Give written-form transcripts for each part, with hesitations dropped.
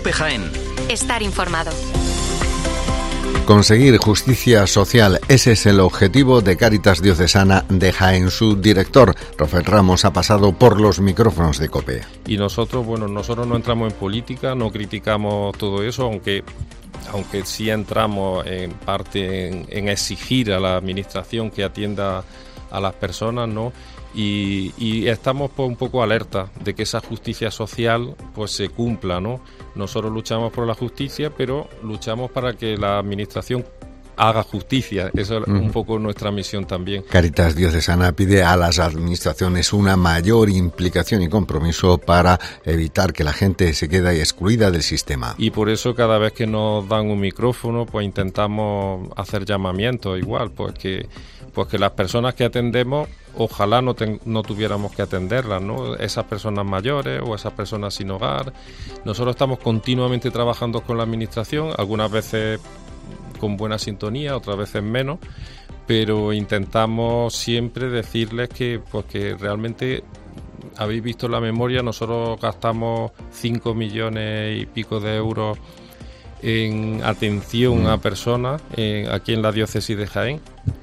COPE Jaén. Estar informado. Conseguir justicia social, ese es el objetivo de Cáritas Diocesana de Jaén. Su director, Rafael Ramos, ha pasado por los micrófonos de COPE. Y nosotros no entramos en política, no criticamos todo eso, aunque sí entramos en parte en exigir a la administración que atienda a las personas, ¿no? Y estamos pues un poco alerta de que esa justicia social pues se cumpla, ¿no? Nosotros luchamos por la justicia, pero luchamos para que la administración haga justicia. Esa es un poco nuestra misión también. Cáritas Diocesana pide a las administraciones una mayor implicación y compromiso para evitar que la gente se quede excluida del sistema. Y por eso cada vez que nos dan un micrófono, pues intentamos hacer llamamientos igual, pues que las personas que atendemos, ojalá no tuviéramos que atenderlas, ¿no? Esas personas mayores o esas personas sin hogar. Nosotros estamos continuamente trabajando con la administración, algunas veces con buena sintonía, otras veces menos, pero intentamos siempre decirles que realmente habéis visto la memoria, nosotros gastamos 5 millones y pico de euros en atención a personas aquí en la diócesis de Jaén.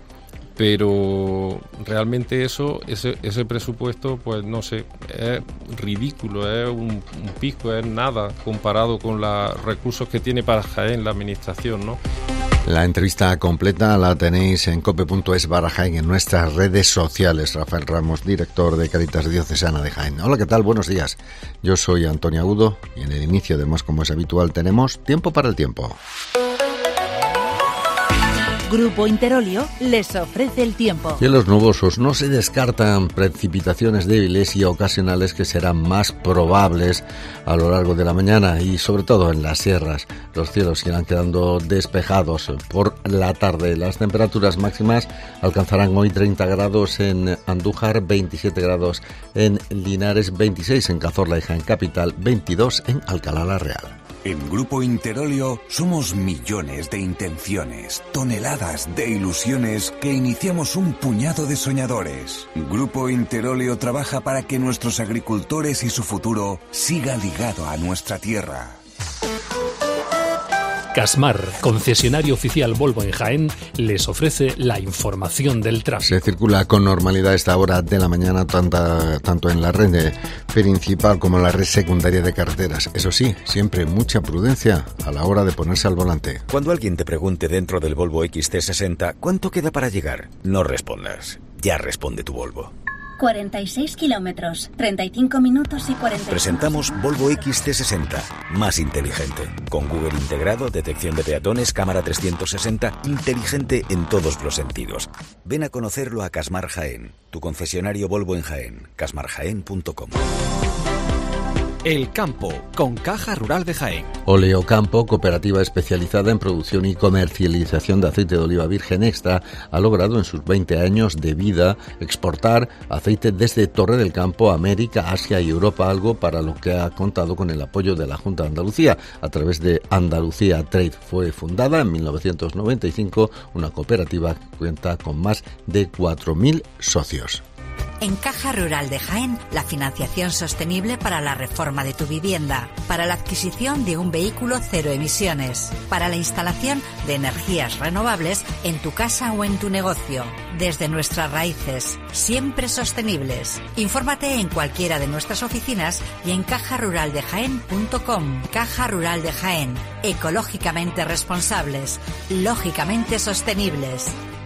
Pero realmente ese presupuesto, pues no sé, es ridículo, es un pico, es nada comparado con los recursos que tiene para Jaén la administración, ¿no? La entrevista completa la tenéis en cope.es/Jaén en nuestras redes sociales. Rafael Ramos, director de Cáritas Diocesana de Jaén. Hola, ¿qué tal? Buenos días. Yo soy Antonio Agudo y en el inicio, además, como es habitual, tenemos Tiempo para el Tiempo. Grupo Interolio les ofrece el tiempo. Cielos nubosos, no se descartan precipitaciones débiles y ocasionales que serán más probables a lo largo de la mañana y sobre todo en las sierras. Los cielos irán quedando despejados por la tarde. Las temperaturas máximas alcanzarán hoy 30 grados en Andújar, 27 grados en Linares, 26 en Cazorla y Jaén Capital, 22 en Alcalá la Real. En Grupo Interolio somos millones de intenciones, toneladas de ilusiones que iniciamos un puñado de soñadores. Grupo Interolio trabaja para que nuestros agricultores y su futuro siga ligado a nuestra tierra. Casmar, concesionario oficial Volvo en Jaén, les ofrece la información del tráfico. Se circula con normalidad a esta hora de la mañana tanto en la red principal como en la red secundaria de carreteras. Eso sí, siempre mucha prudencia a la hora de ponerse al volante. Cuando alguien te pregunte dentro del Volvo XC60 ¿cuánto queda para llegar? No respondas. Ya responde tu Volvo. 46 kilómetros, 35 minutos y 40. Presentamos Volvo XC60, más inteligente. Con Google integrado, detección de peatones, cámara 360, inteligente en todos los sentidos. Ven a conocerlo a Casmar Jaén, tu concesionario Volvo en Jaén, casmarjaén.com. El campo, con Caja Rural de Jaén. Oleocampo, cooperativa especializada en producción y comercialización de aceite de oliva virgen extra, ha logrado en sus 20 años de vida exportar aceite desde Torre del Campo a América, Asia y Europa, algo para lo que ha contado con el apoyo de la Junta de Andalucía a través de Andalucía Trade. Fue fundada en 1995, una cooperativa que cuenta con más de 4.000 socios. En Caja Rural de Jaén, la financiación sostenible para la reforma de tu vivienda, para la adquisición de un vehículo cero emisiones, para la instalación de energías renovables en tu casa o en tu negocio. Desde nuestras raíces, siempre sostenibles. Infórmate en cualquiera de nuestras oficinas y en cajaruraldejaén.com. Caja Rural de Jaén, ecológicamente responsables, lógicamente sostenibles.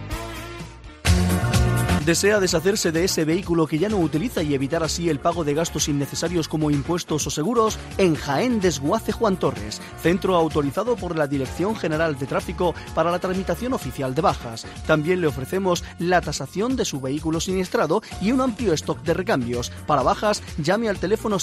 ¿Desea deshacerse de ese vehículo que ya no utiliza y evitar así el pago de gastos innecesarios como impuestos o seguros? En Jaén Desguace Juan Torres, centro autorizado por la Dirección General de Tráfico para la tramitación oficial de bajas. También le ofrecemos la tasación de su vehículo siniestrado y un amplio stock de recambios. Para bajas, llame al teléfono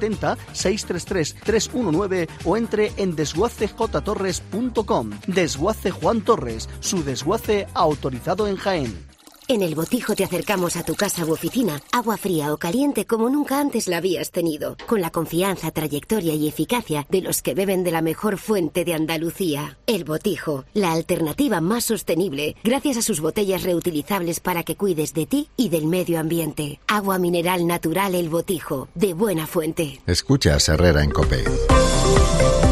670-633-319 o entre en desguacejtorres.com. Desguace Juan Torres, su desguace autorizado en Jaén. En El Botijo te acercamos a tu casa u oficina, agua fría o caliente como nunca antes la habías tenido, con la confianza, trayectoria y eficacia de los que beben de la mejor fuente de Andalucía. El Botijo, la alternativa más sostenible, gracias a sus botellas reutilizables para que cuides de ti y del medio ambiente. Agua mineral natural El Botijo, de buena fuente. Escucha a Herrera en COPE.